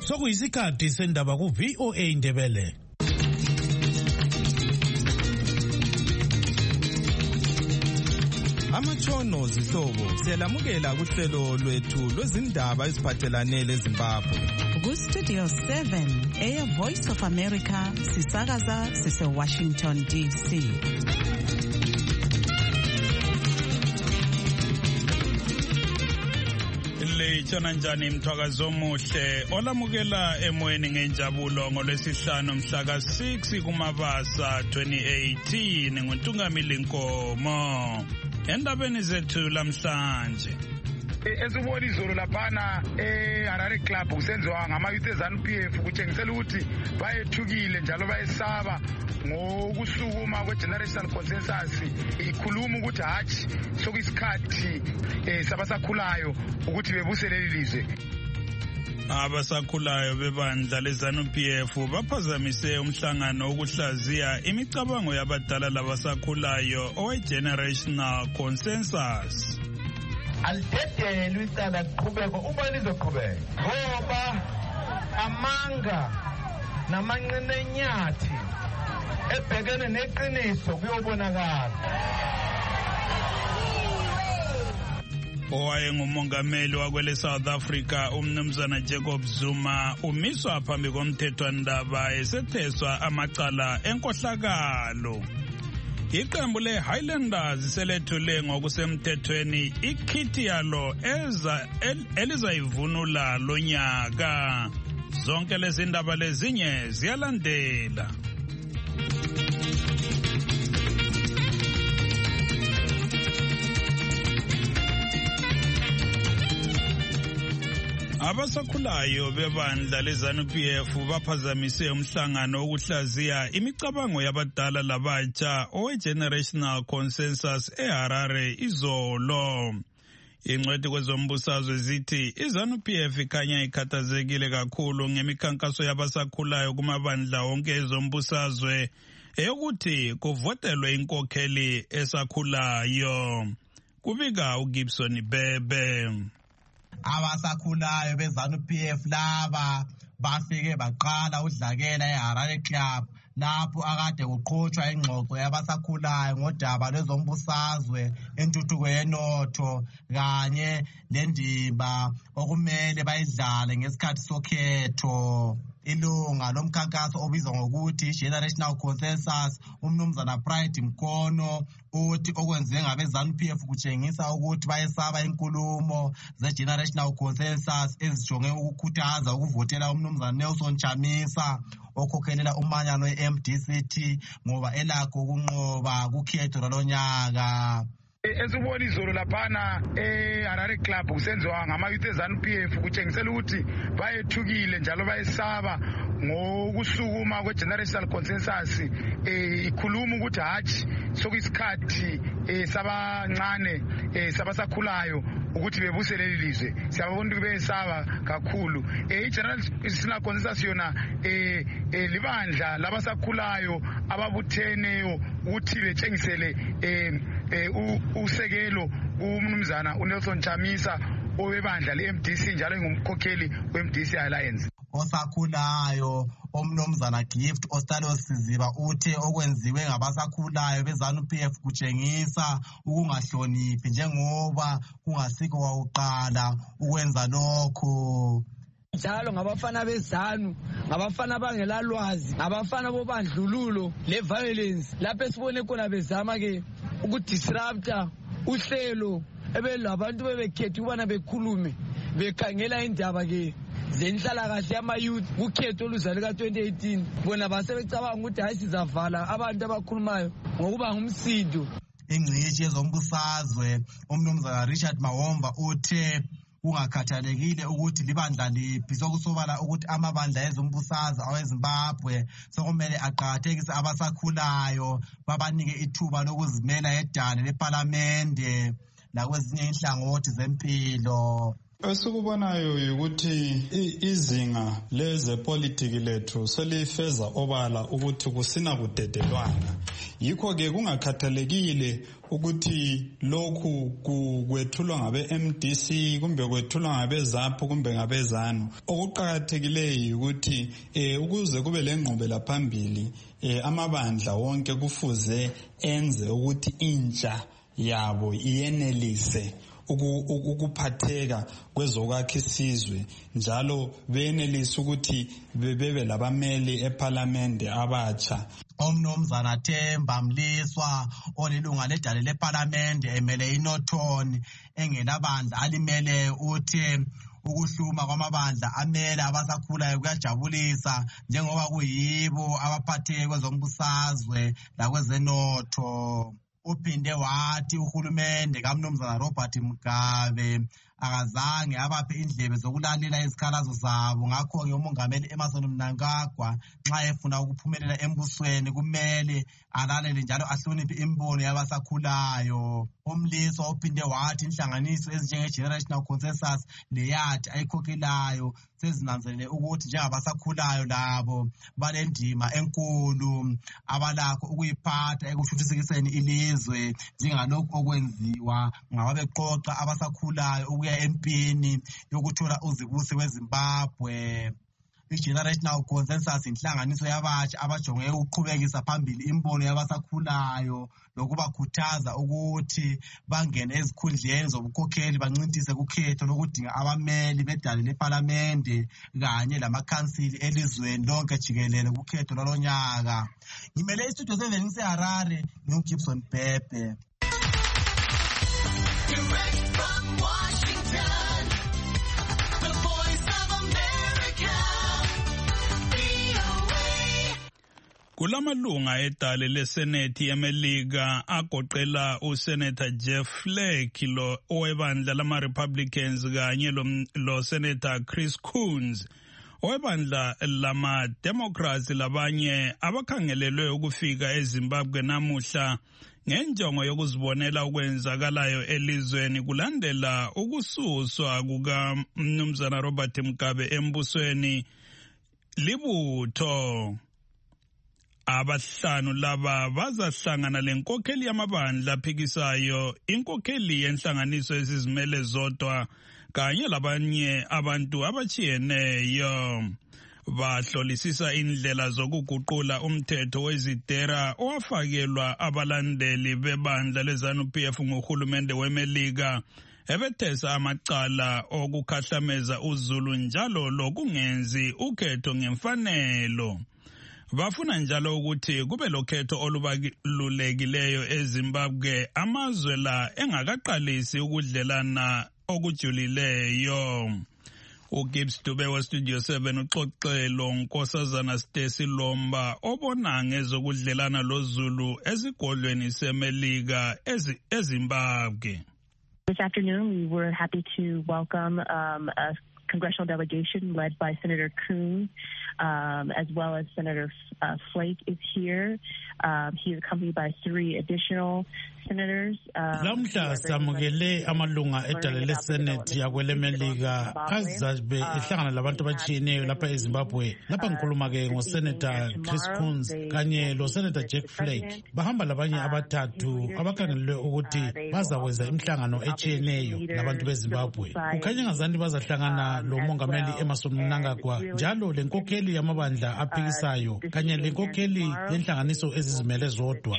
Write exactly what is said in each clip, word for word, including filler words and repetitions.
Sokuyisikhathi sendaba ku V O A Indebele. Amatshono zihlobo siyalamukela kuhlelo lwethu lwezindaba eziphathelane leZimbabwe. Ku Studio seven, Air Voice of America, sisakaza sise Washington D C. Lechona njani mthwakazo omuhle olamukela emoyeni ngenjabulo ngolwesihlanu mhla ka six kuMabasa twenty eighteen nguNtungamili Nkomo. Endabeni zethu lamhlanje esibona izolo laphana eHarare Club kusenziwa ngama-youth eZANU-P F kutshengisela ukuthi bayethukile njalo bayesaba ngokusukuma kwe-generational consensus ikhuluma ukuthi hatshi sokuyisikhathi sabasakhulayo ukuthi bebuse leli lizwe. Abasakhulayo bebandla leZANU-P F baphazamise umhlangano wokuhlaziya imicabango yabadala labasakhulayo owe-generational consensus. Alidedele isala liqhubeko uma lizoqhubeka ngoba amanga namanqinenyathi ebhekene neqiniso kuyobonakala. Owayengumongameli wakwele South Africa umnumzana Jacob Zuma umiswa phambi komthethwandaba esetheswa amacala enkohlakalo. Iqembu le-Highlanders selethule ngokusemthethweni ikhithi yalo eza elizayivunula lonyaka. Zonke lezi ndaba lezinye ziyalandela. Abasakhulayo bebandla leZANU-P F baphazamise umhlangano wokuhlaziya imicabango yabadala labatsha owe-generational consensus eHarare izolo. Ingcwethi kwezombusazwe zithi iZANU-P F ikhanya ikhathazekile kakhulu ngemikhankaso yabasakhulayo kumabandla wonke ezombusazwe eyokuthi kuvotelwe inkokheli esakhulayo. Kubika uGibson Bebe. Abasakhulayo beZANU-P F laba bafike baqala udlakela eHarare Club lapho akade kuqhutshwa ingxoxo yabasakhulayo ngodaba lwezombusazwe, intuthuko yenotho kanye nendima okumele bayidlale ngesikhathi sokhetho. Ilunga lomkhankaso obizwa ngokuthi Generational Consensus umnumzana Pride Mkono uthi okwenziwe ngabeZANU-P F kutshengisa ukuthi bayesaba inkulumo ze-Generational Consensus ezijonge ukukhuthaza ukuvotela umnumzana Nelson Chamisa okhokhelela umanyano we-M D C T ngoba elakho ukunqoba kukhetho lonyaka. Esibona izolo laphana eHarare Club kusenziwa ngama-youth eZANU-P F kutshengisela ukuthi bayethukile njalo bayesaba ngokusukuma kwe-generational consensus ikhuluma ukuthi hatshi sokuyisikhathi sabancane sabasakhulayo ukuthi bebuse leli lizwe. Siyabona ukuthi beyesaba kakhulu. I-generational consensus yona libandla labasakhulayo ababutheneyo ukuthi betshengisele usekelo umnumzana uNelson Chamisa owebandla le-M D C njalo ngumkhokheli we-M D C Alliance. Osakhulayo omnumzana Gift Ostalos Siziba uthe okwenziwe ngabasakhulayo beZANU-P F kutshengisa ukungahloniphi njengoba kungasikho wawuqala ukwenza lokho. Njalo ngabafana beZANU, ngabafana bangelalwazi, ngabafana bobandlululo le-violence lapho esibone khona bezama ke ukudisrupta uhlelo ebelabantu bebekhetha ukubana bekhulume bekhangela indaba ke zenhlalakahle yama-youth kukhetho oluzalo ka-twenty eighteen. Bona basebecabanga ukuthi hayi sizavala abantu abakhulumayo ngokuba ngumsindo. Ingcitshi yezombusazwe umnumzana Richard Mawomba uthe kungakhathalekile ukuthi libandla liphi sokusobala ukuthi amabandla ezombusazwe aweZimbabwe sokumele aqakathekise abasakhulayo babanike ithuba lokuzimela edale leParliamente nakwezinye inhlangothi zempilo. Esikubonayo ukuthi izinga lezepolitiki lethu selifeza obala ukuthi kusina kudedelwana. Yikho ke kungakhathalekile ukuthi lokhu kwethulwa ngabe M D C kumbe kwethulwa ngabe ZAPU kumbe ngabe ZANU. Okuqhakathekileyo ukuthi eh ukuze kube lengqubela phambili eh amabandla wonke kufuze enze ukuthi intsha yabo iyenelise ukuphatheka kwezokwakha isizwe njalo benelisa ukuthi bebe labameli eParliament abatsha. Umnumzana Themba Mliswa olilunga ledale leParliament emele iNorthern engelabandla alimele uthi ukuhluma kwamabandla amele abasakhulayo kuyajabulisa njengoba kuyibo abaphatheke kwezombusazwe lakwezenotho. Uphinde wathi uhulumende kaMnumzana Robert Mugabe akazange abaphe indlebe zokulalela izikhalazo zabo. Ngakho-ke umongameli Emmerson Mnangagwa nxa efuna ukuphumelela embusweni kumele alalele njalo ahloniphe imbono yabasakhulayo. Umliswa uphinde wathi inhlanganiso ezinjenge-Generational Consensus leyathi ayikhokhelayo sezinanzelele ukuthi njengabasakhulayo labo balendima enkulu abalakho ukuyiphatha ekuthuthusekiseni ilizwe njengalokhu okwenziwa ngababeqoqa abasakhulayo ukuya empini yokuthola uzibusi weZimbabwe. I-Generational Consensus inhlanganiso yabatsha abajonge ukuqhubekisa phambili imbono yabasakhulayo lokubakhuthaza ukuthi bangene ezikhundleni zobukhokheli bancintise kukhetho lokudinga abameli bedale leParliament kanye lamakhansili elizweni lonke jikelele kukhetho lwalonyaka. Ngimele istudio seven ngiseHarare, ngiuGibson Pepe. Kulamalunga edale leSenethi yeMelika agoqela uSenator Jeff Flake lo owebandla lama-Republicans kanye lo Senator Chris Coons owebandla lama-Democrats labanye abakhangelelwe ukufika eZimbabwe namuhla ngenjongo yokuzibonela okwenzakalayo elizweni kulandela ukususwa kukaMnumzana Robert Mugabe embusweni libutho. Abahlanu laba bazahlangana lenkokheli yamabandla aphikisayo, inkokheli yenhlanganiso ezizimele zodwa kanye labanye abantu abachiyeneyo. Bahlolisisa indlela zokuguqula umthetho wezidera owafakelwa abalandeli bebandla leZANU P F nguhulumende weMelika ebethesa amacala okukhahlameza uZulu njalo lokungenzi ukhetho ngemfanelo. Bafuna njalo ukuthi kube lokhetho olubalulekileyo eZimbabwe amazwe la engakaqalisi ukudlelana okujulileyo. uGibbs Dube wa Studio seven uxoxelo Nkosazana Stacy Lomba obona ngezokudlelana loZulu esigodlweni seMelika eZimbabwe. This afternoon we were happy to welcome um, a congressional delegation led by Senator Coons, um, as well as Senator uh, Flake is here. Um, he is accompanied by three additional senators. Lamhla samukele amalunga edale leSenethi yakwelemelika azabe ehlangana labantu abatshiyeneyo lapha eZimbabwe. Lapha ngikhuluma ke ngoSenator Chris Coons kanye loSenator Jack Flake. Bahamba labanye abathathu abakhangelelwe ukuthi bazakwenza imihlangano etshiyeneyo labantu beZimbabwe. Kukhanya ngazanti bazahlangana lo mongameli Emmerson Mnangagwa njalo lenkokheli yamabandla aphikisayo kanye lenkokheli yenhlanganiso ezizimele zodwa.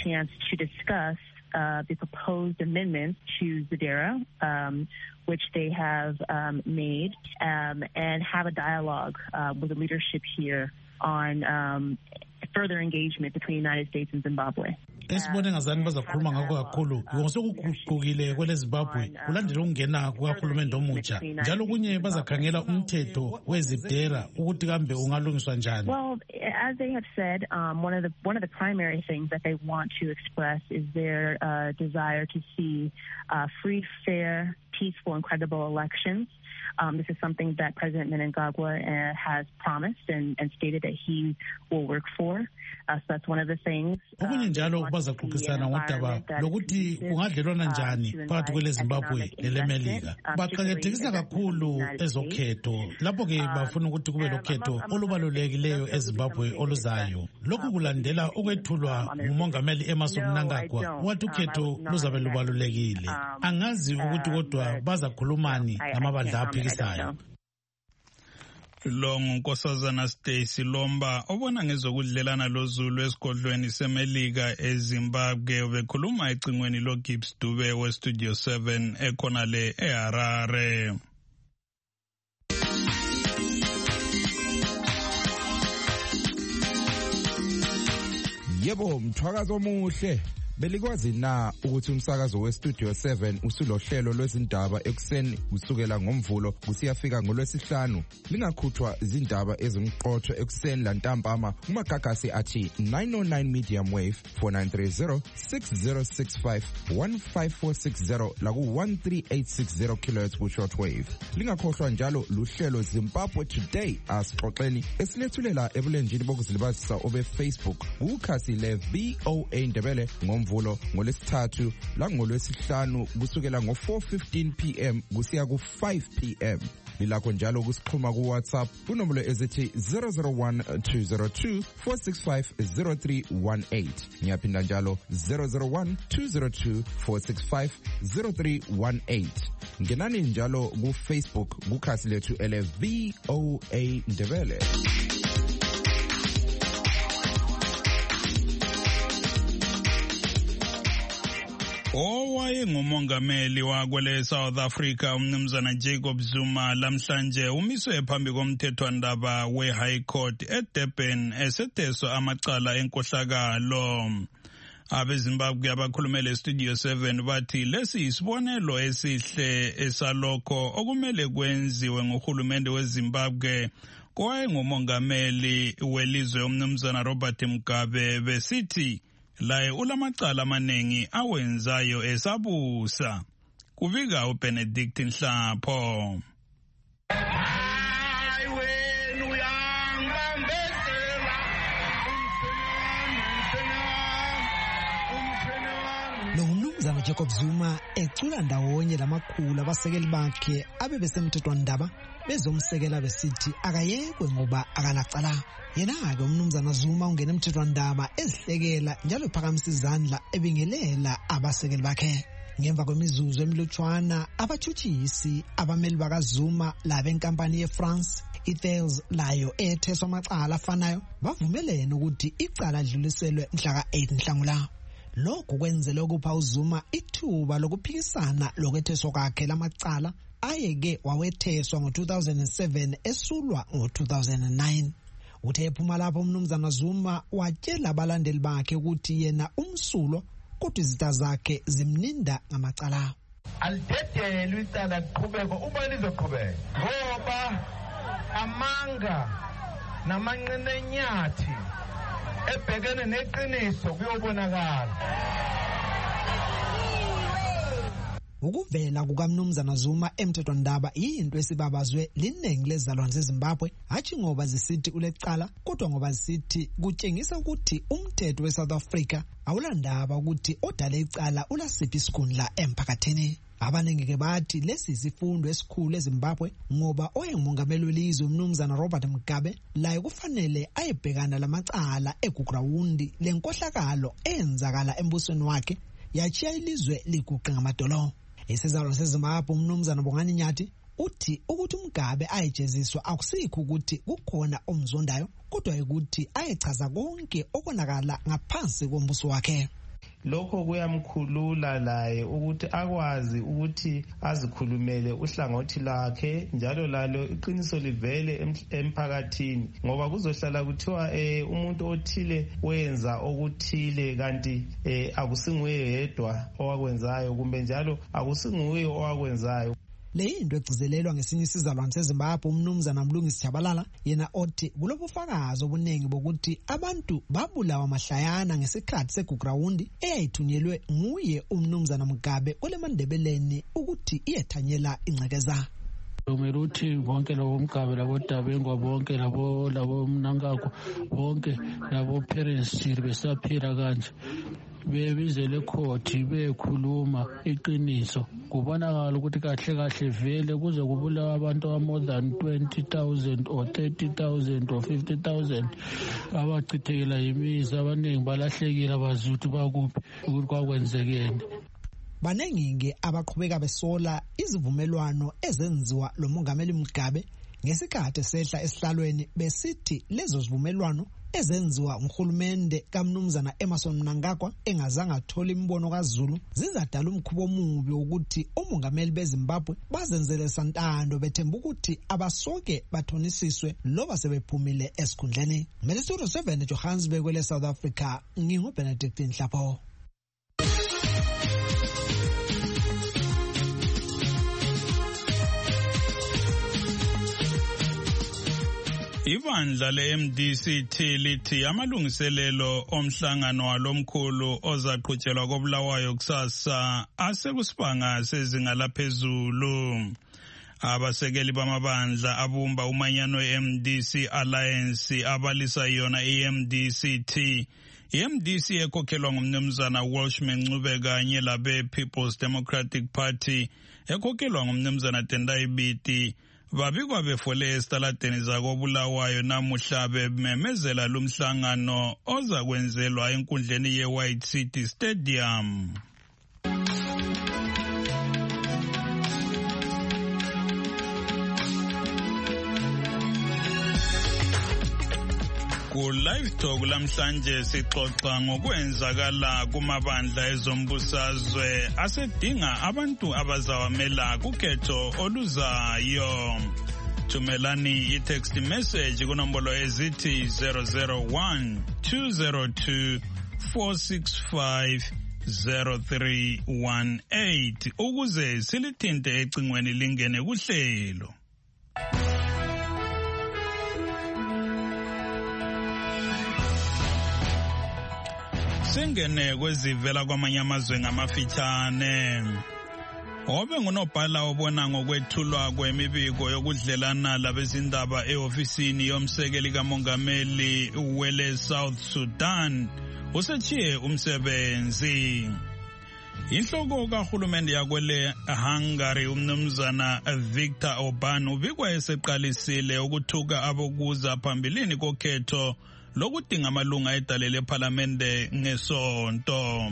Uh, the proposed amendments to ZEDERA, um, which they have um, made, um, and have a dialogue uh, with the leadership here on um, further engagement between the United States and Zimbabwe. Esibone ngazani bazakhuluma ngakho kakhulu ngosokuguqukile kweleZimbabwe kulandela ukungena kuhulumende omutsha njalo kunye bazakhangela umthetho wezidera ukuthi kambe ungalungiswa njani. Well, as they have said, um, one of the one of the primary things that they want to express is their uh, desire to see uh, free, fair, peaceful, and credible elections. Um, this is something that President Mnangagwa uh, has promised and, and stated that he will work for. Uh, so that's one of the things. Okunye njalo bazaxoxisana ngodaba lokuthi kungadlelwana njani phakathi kwele Zimbabwe nelemelika. Baqakathekisa kakhulu ezokhetho. Lapho ke bafuna ukuthi kube lokhetho olubalulekileyo eZimbabwe oluzayo. Lokhu kulandela ukwethulwa ngumongameli Emmerson Mnangagwa wathi ukhetho luzabe lubalulekile. Angazi ukuthi kodwa bazakhulumani namabandla aphikisayo. Lo ngunkosazana Stacy Lomba obona ngezokudlelana loZulu esigodlweni semelika eZimbabwe bekhuluma ecingweni lo Gibbs Dube we Studio seven ekhona le eHarare. Yebo, mthwakazo omuhle. Belikwazi na ukuthi umsakazo we Studio seven usulohlelo lwezindaba ekuseni kusukela ngomvulo kusiyafika ngolwesihlanu. Lingakhuthwa izindaba ezimqotho ekuseni lantambama kumagagasi athi nine oh nine medium wave four nine three zero six zero six five one five four six zero laku one three eight six zero kilohertz ku shortwave. Lingakhohlwa njalo luhlelo Zimbabwe Today asixoxeni esilethulela ebulenjini bokuzilibazisa obe Facebook kukhasi le V O A Ndebele ngom vulo ngolesithathu la ngolwesihlanu kusukela ngo four fifteen p m kusiya ku five p m Lilakho njalo kusixhuma ku WhatsApp kunombolo ezithi zero zero one two zero two four six five zero three one eight. Ngiyaphinda njalo zero zero one two zero two four six five zero three one eight. Ngenani njalo ku Facebook kukhasi lethu ele V O A Ndebele. Owaye ngumongameli wakwele South Africa umnumzana Jacob Zuma lamhlanje umiswe phambi komthethwandaba we High Court eDurban esetheswa amacala enkohlakalo. Abezimbabwe abakhulumele Studio seven bathi lesi isibonelo esihle esalokho okumele kwenziwe ngohulumende weZimbabwe kwaye ngumongameli welizwe umnumzana Robert Mugabe besithi laye ulamacala amanengi awenzayo esabusa. Kuvika uBenedict Nhlapho. Lo mnumzana Jacob Zuma ecula ndawonye lamakhulu abasekeli bakhe abebesemthethwandaba bezomsekela besithi akayekwe ngoba akanacala. Yena-ke umnumzana Zuma ungena emthethwandaba ezihlekela njalo phakamisa izandla ebingelela abasekeli bakhe. Ngemva kwemizuzu emilutshwana abathutshisi abameli bakaZuma labenkampani yeFrance iThales layo etheswa amacala afanayo bavumelene ukuthi icala lidluliselwe mhla ka eight Nhlangula. Lokhu kwenzele ukupha uZuma ithuba lokuphikisana lokwetheswa kwakhe lamacala ayeke wawetheswa ngo two thousand seven esulwa ngo two thousand nine. Uthe ephuma lapho umnumzana Zuma watshela abalandeli bakhe ukuthi yena umsulo kodwa izitha zakhe zimninda ngamacala. Alidedele icala liqhubeko uma lizoqhubeka ngoba amanga namanqenenyathi ebhekene neqiniso kuyobonakala. Ukuvela kukamnumzana Zuma emthethwandaba yinto esibabazwe liningi lezalwane zeZimbabwe hathi ngoba zisithi ulecala kodwa ngoba zisithi kutshengisa ukuthi umthetho weSouth Africa awulandaba ukuthi odale icala ulasiphi isikhundla emphakathini. Abaningi ke bathi lesi isifundo esikhulu eZimbabwe ngoba oyengumongameli welizwe umnumzana Robert Mugabe laye kufanele ayebhekana lamacala egugrawundi lenkohlakalo eyenzakala embusweni wakhe yachiya ilizwe liguqe ngamadolo. Isizalo seZimbabwe umnumzana Bongani Nyathi uthi ukuthi uMgabe ayejeziswa akusikho ukuthi kukhona omzondayo kodwa ukuthi ayechaza konke okonakala ngaphansi kombuso wakhe. Lokho kuyamkhulula laye ukuthi akwazi ukuthi azikhulumele uhlangothi lakhe njalo lalo iqiniso livele emphakathini ngoba kuzohlala kuthiwa eh umuntu othile wenza okuthile kanti eh akusinguye yedwa owakwenzayo kumbe njalo akusinguye owakwenzayo. Le into egcizelelwa ngesinye isizalwane seZimbabwe umnumzana Mlungisi Jabalala yena othi kulobufakazi obuningi bokuthi abantu babulawa mahlayana ngesikhathi segugrawundi eyayithunyelwe nguye umnumzana Mugabe kule mandebeleni ukuthi iyethanyela ingcekeza. kumele uthi bonke labo Mgabe labo Dabengwa bonke labo labo Mnangagwa bonke labo parents besaphila kanje bebizele court bekhuluma iqiniso kubonakala ukuthi kahle kahle vele kuze kubulawa abantu aba more than twenty thousand or thirty thousand or fifty thousand abachithekela yimizi abaningi balahlekile abazuthi bakuphi ukuthi kwakwenzekeni. Baningi abaqhubeka besola izivumelwano ezenziwa lo mongameli Mugabe ngesikhathi sehla esihlalweni besithi lezo zivumelwano ezenziwa nguhulumende kaMnumzana Emmerson Mnangagwa engazange athola imbono kaZulu zizadala umkhubo omubi ukuthi omongameli beZimbabwe bazenzele santando bethemba ukuthi abasoke bathonisiswe loba sebephumile esikhundleni. Melisuru seven Johannesburg kwele South Africa, ngingu Benedict Nhlapo. Ibandla le-M D C T lithi amalungiselelo omhlangano walomkhulu ozaqhutshelwa koBulawayo kusasa asekusibanga sezinga laphezulu. Abasekeli bamabandla abumba umanyano e-M D C Alliance abalisa yona i-M D C T. I-M D C ekhokhelwa ngumnumzana Welshman Ncube kanye labe People's Democratic Party ekhokhelwa ngumnumzana Tendai Biti babikwa befole esitaladeni zakoBulawayo namuhla bememezela lumhlangano oza kwenzelwa enkundleni ye-White City Stadium. Ku live talk lamhlanje sixoxa ngokwenzakala kumabandla ezombusazwe asedinga abantu abazawamela kukhetho oluzayo. Thumelani i-text message kunombolo ezithi zero zero one two zero two four six five zero three one eight ukuze silithinte ecingweni lingene kuhlelo. Singene kwezivela kwamanye amazwe ngamafitshane. Obe ngunobhala obona ngokwethulwa kwemibiko yokudlelana labezindaba eofisini yomsekeli kamongameli wele South Sudan usechiye umsebenzi. Inhloko kahulumende yakwele Hungary umnumzana Viktor Orban ubikwa eseqalisile ukuthuka abokuza phambilini kokhetho lokudinga amalunga edalele eParliamente ngesonto.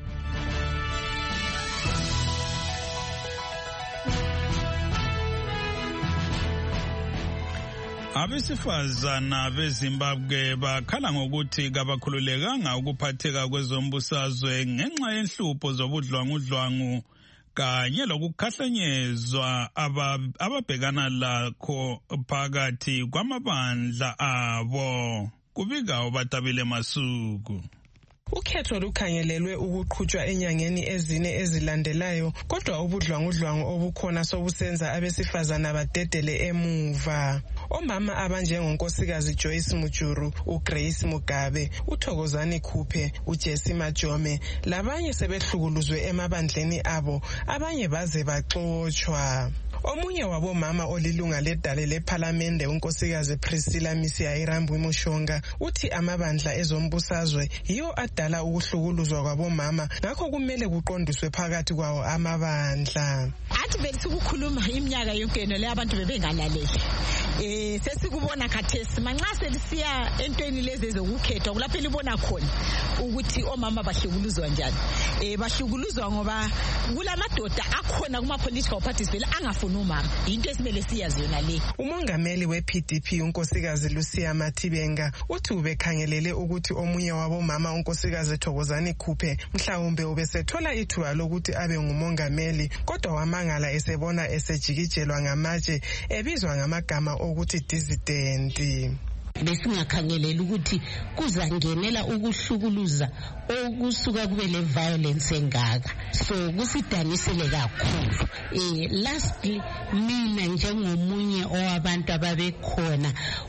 Abesifazana beZimbabwe bakhala ngokuthi kabakhululekanga ukuphatheka kwezombusazwe ngenxa yenhlupho zobudlwangudlwangu kanye lokukhahlanyezwa ababhekana lakho phakathi kwamabandla abo. Kubika uBatabile Masuku. Ukhetho lukhangelelwe ukuqhutshwa enyangeni ezine ezilandelayo kodwa ubudlwangudlwangu obukhona sobusenza abesifazana badedele emuva. Omama abanjengonkosikazi Joyce Mujuru, uGrace Mugabe, uThokozani Khuphe, uJesse Majome labanye sebehlukuluzwe emabandleni abo, abanye baze baxotshwa. Omunye wabomama olilunga ledale leParliamente unkosikazi Priscilla Misiya Mushonga uthi amabandla ezombusazwe yiyo adala ukuhlukuluzwa kwabomama ngakho kumele kuqondiswe phakathi kwawo amabandla. Athi bethi ukukhuluma iminyaka yonke le abantu bebengalaleli. Eh sesikubona khathesi manxa selisiya entweni lezi ezokukhetha kulapho libona khona ukuthi omama bahlukuluzwa njani. Eh bahlukuluzwa ngoba kulamadoda akhona kuma political parties vele angafuni umama. Into esimele siyazi yona le. Umongameli weP D P unkosikazi Lucia Mathibenga uthi ubekhangelele ukuthi omunye wabomama unkosikazi Thokozani Khuphe mhlawumbe ubesethola ithuba lokuthi abe ngumongameli kodwa wamangala esebona esejikijelwa ngamatshe ebizwa ngamagama ukuthi dissident. Besingakhangelela ukuthi kuzangenela ukuhlukuluza okusuka kube le violence engaka, so kusidanisele kakhulu. Eh lastly mina njengomunye owabantu ababekhona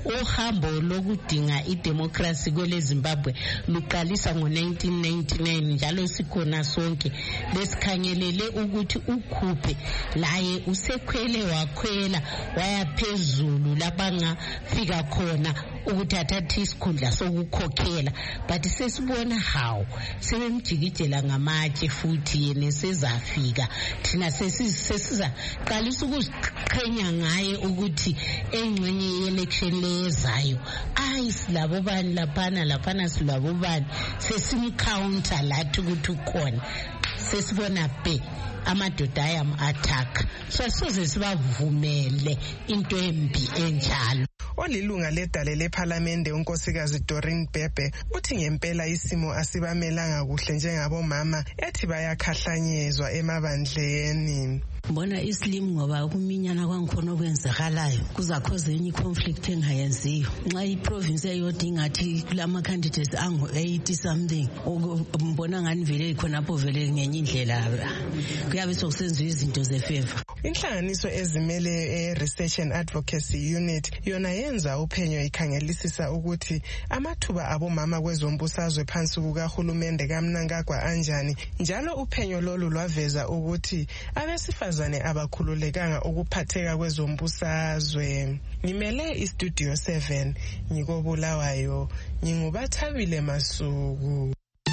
uhambo lokudinga idemocracy kwele Zimbabwe luqalisa ngo nineteen ninety-nine njalo sikhona sonke besikhangelele ukuthi ukhuphe laye usekhwele wakhwela waya phezulu labanga fika khona ukuthi athathe isikhundla sokukhokhela but sesibona how sebemjikijela ngamatshe futhi yena sezafika thina sesiza qalisa ukuziqhenya ngaye ukuthi engxenye ye-election lezayo ayi silabo bani laphana laphana silabo bani sesimcounter lathi ukuthi ukhona sesibona be amadoda ayam attack so soze sibavumele into embi enjalo. Olilunga ledale lephalamende unkosikazi Doreen Bebe uthi ngempela isimo asibamelanga kuhle njengabomama ethi bayakhahlanyezwa emabandleni. Mbona islim ngoba kuminyana kwangikhona okwenzakalayo kuzakhoze enye conflict engayenziyo nxa iprovince eyodinga athi kulama candidates angu eighty something mbona ngani vele khonapho vele ngenye indlela kuyabe sokusenziwa izinto zefavor. Inhlanganiso ezimele e-Research and Advocacy Unit yona yenza uphenyo ikhangelisisa ukuthi amathuba abomama kwezombusazwe phansi kukahulumende kaMnangagwa anjani njalo uphenyo lolu lwaveza ukuthi abesifazane abakhululekanga ukuphatheka kwezombusazwe. Ngimele iStudio seven ngikobulawayo ngingubathabile Masuku.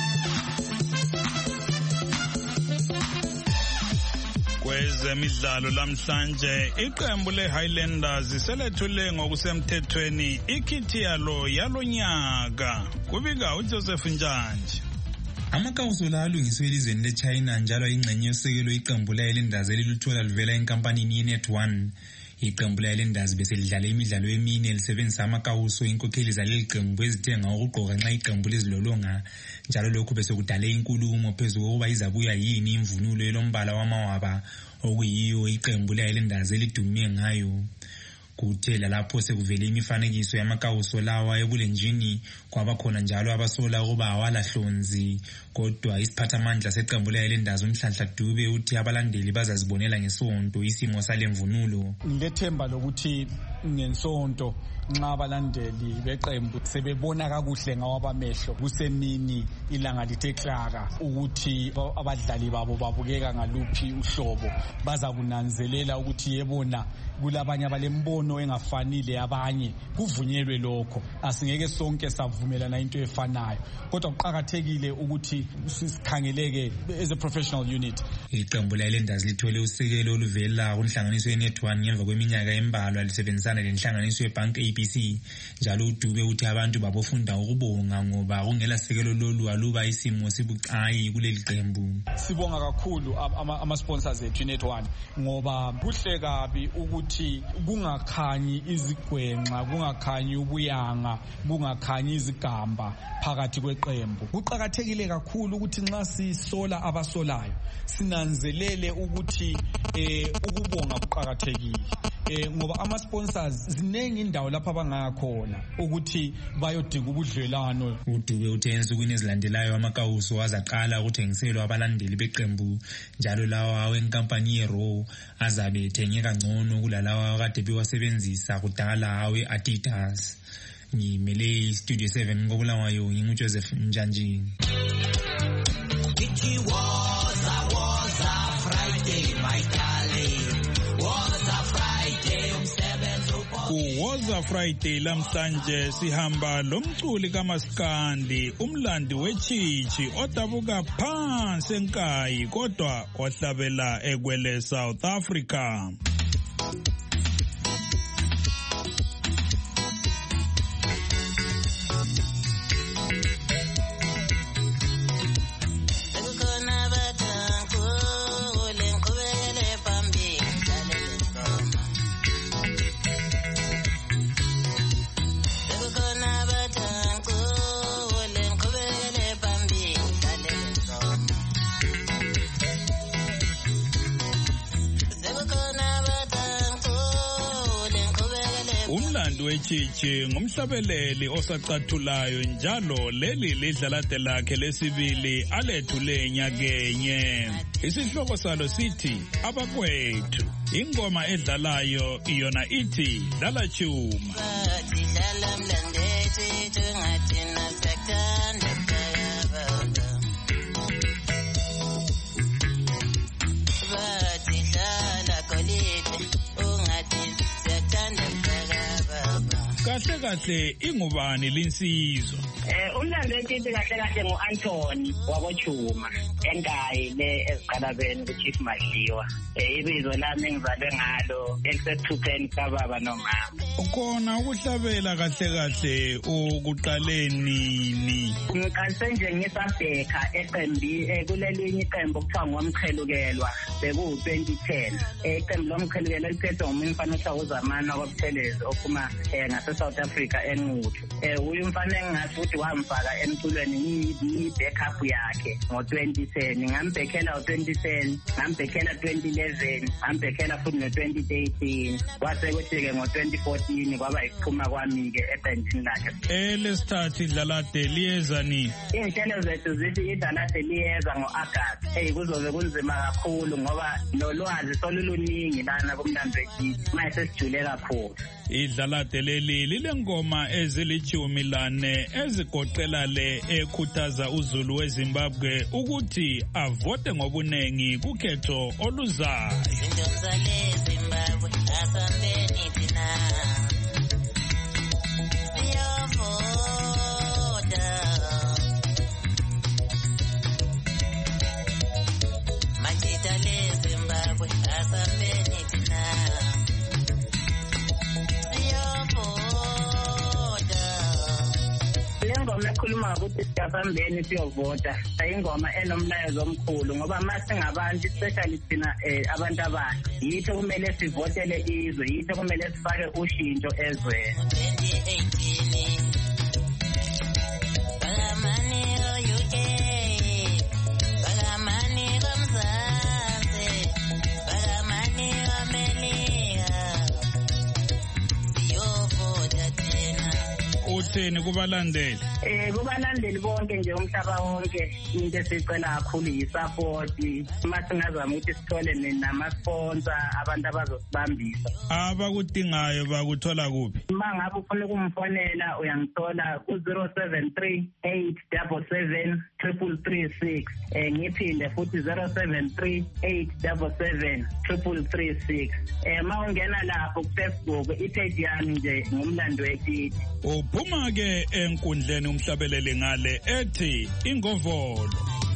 Kwezemidlalo lamhlanje iqembu leHighlanders selethule ngokusemthethweni ikhithi yalo yalonyaka kubika uJoseph Njanje. Amakawuso la alungiswe elizweni leChina njalo ingxenye yosekelo iqembu leHighlanders eliluthola luvela enkampanini yeNet one. Iqembu leHighlanders beselidlala imidlalo emine elisebenzisa amakawuso inkokheli zaleli qembu ezithenga ukugqoka nxa iqembu lezilolonga njalo lokhu besekudale inkulumo phezulu kokuba izabuya yini imvunulo elombala wamawaba okuyiyo iqembu leHighlanders elidume ngayo. Kuthela lapho sekuvele imifanekiso yamakawuso lawa ebulenjini kwabakhona njalo abasola ukuba awalahlonzi kodwa isiphathamandla seqembu leHighlanders uMhlanhla Dube uthi abalandeli bazazibonela ngesonto isimo salemvunulo. Ngilethemba lokuthi ngensonto nxa abalandeli beqembu sebebona kakuhle ngawabamehlo kusemini ilanga lithe klaka ukuthi abadlali babo babukeka ngaluphi uhlobo baza kunanzelela ukuthi yebona kulabanye abalembono engafanile abanye kuvunyelwe lokho asingeke sonke savumelana into efanayo kodwa kuqhakathekile ukuthi sikhangeleke as a professional unit. Iqembu leHighlanders lithole usekelo oluvela kunhlanganiso yeNet one ngemva kweminyaka embalwa lisebenzisana lenhlanganiso yeBank A B C njalo uDube uthi abantu babofunda ukubonga ngoba kungela sekelo lolu aluba isimo sibucayi kuleli qembu. Sibonga kakhulu ama sponsors ethu Net one ngoba kuhle kabi ukuthi kungakhanyi izigwenxa kungakhanyi ubuyanga kungakhanyi izigamba phakathi kweqembu. Kuqhakathekile kakhulu ukuthi nxa sisola abasolayo sinanzelele ukuthi eh ukubonga kuqhakathekile eh ngoba ama sponsors zinengi indawo lapha abangakhona ukuthi bayodinga ubudlelano. uDube uthe ensukwini ezilandelayo amakawuso azaqala ukuthengiselwa abalandeli beqembu njalo lawa wenkampani yeRaw azabe ethengeka ngcono kulalawa kade bewasebenzisa kudala awe Adidas. Ngimele iStudio seven ngobulawayo nginguJoseph Njanje. Kuwoza Friday lamhlanje sihamba lomculi kaMaskandi umlandi wechichi odabuka phansi enkayi kodwa ohlabela ekwele South Africa. Umlando wechichi ngumhlabeleli osacathulayo njalo leli lidlalade lakhe lesibili alethule nyakenye. Isihloko salo sithi abakwethu. Ingoma edlalayo iyona ithi dala chuma. kahle ingubani linsizwa? Eh umlando wethu kahle kahle ngo-Anthony wakoJuma engayi le eziqalabeni ku-Chief Madliwa. Eh ibizo lami engizalwe ngalo elisethupeni kababa nomama. Ukhona ukuhlabela kahle kahle ukuqaleni ni? Ngiqalise nje ngisabheka eqembi kulelinye iqembu okuthiwa ngomqhelukelwa beku twenty ten. Iqembu lomqhelukelwa liphethwe ngomunye umfana othiwa uZamani wakuPhelezi ophuma ngase South Africa eNquthu. Eh uyu mfana engathi ukuthi wamfaka emculweni ni backup yakhe ngo twenty ten. Ngambhekela ngo twenty ten, ngambhekela twenty eleven, ngambhekela futhi ngo twenty thirteen. Kwase kuthi ke ngo twenty fourteen kwaba iqhuma kwami ke eqenjini lakhe. Elesithathu idlalade liyeza ni? Inhlelo zethu zithi idlalade liyeza ngo-August. Eh kuzobe kunzima kakhulu ngoba lolwazi soluluningi lana kumlando wethu. Manje sesijule kakhulu. Idlalade leli lilengoma ezilithumi lane ezigoqela le ekhuthaza uZulu weZimbabwe ukuthi avote ngobunengi kukhetho oluzayo. Khuluma ukuthi siyabambeni siyovota ayingoma enomlayezo omkhulu ngoba mase ngabantu especially thina abantu abasha yitho kumele sivotele izwe yitho kumele sifake ushintsho ezweni. Utheni kubalandeli? Eh kubalandeli bonke nje umhlaba wonke into esicela kakhulu yisupport. Mase ngazama ukuthi sithole nama sponsor abantu abazosibambisa. Abakudingayo bakuthola kuphi? Mangabe ufuna ukumfonela uyangithola ku zero seven three eight seven seven three three six. Eh ngiphinde futhi zero seven three eight seven seven three three six. Eh mawungena lapho ku Facebook ipage yami nje ngumlando wethu. Uphuma ke enkundleni umhlabelele ngale ethi ingovolo.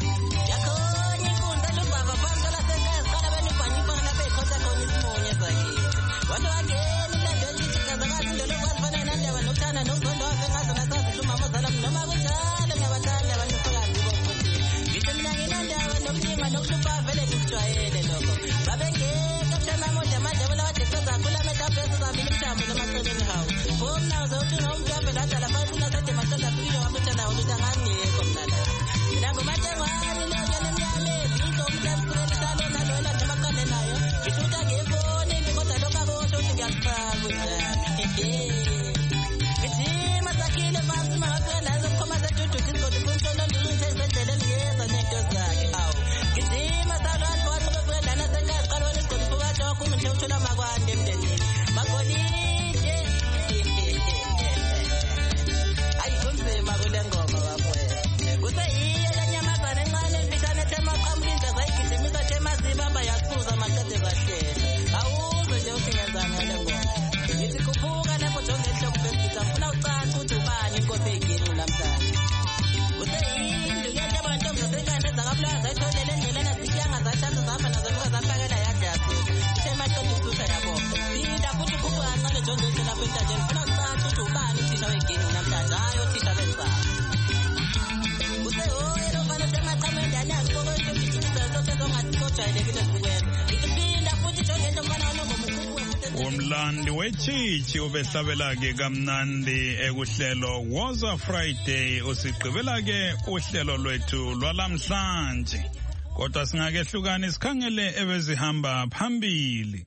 Umlandi wechichi ubehlabela ke kamnandi ekuhlelo Woza Friday usigqibela ke uhlelo lwethu lwalamhlanje. Kodwa singakehlukani sikhangele ebezihamba phambili.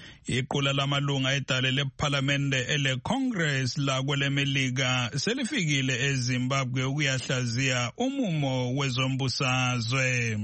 Iqula lamalunga edale leParliamente ele Congress la kwelemelika selifikile eZimbabwe ukuyahlaziya umumo wezombusazwe.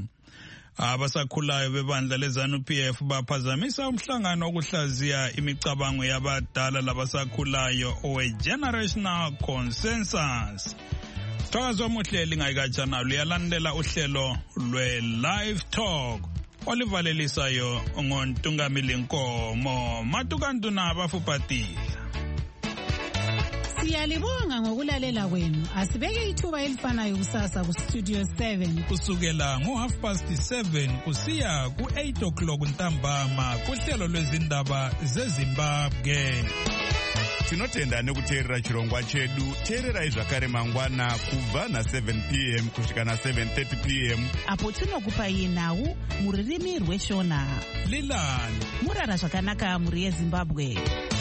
Abasakhulayo bebandla leZANU-P F baphazamisa umhlangano wokuhlaziya imicabango yabadala labasakhulayo owe-Generational Consensus. Thokozwa muhleli ngayikatshana luyalandela uhlelo lwe-Live Talk olivalelisayo ngontungamili Nkomo Matukantuna abafuphatila. Siyalibonga ngokulalela kwenu. Asibeke ithuba elifanayo kusasa ku Studio seven. Kusukela ngo half past seven kusiya ku eight o'clock ntambama kuhlelo lwezindaba zeZimbabwe. Tinotenda nekuteerera chirongwa chedu. Teererai zvakare mangwana kubva na seven p m kusvika na seven thirty p m apo tinokupai nhau muririmi rweshona. Lilani murara zvakanaka muri yeZimbabwe.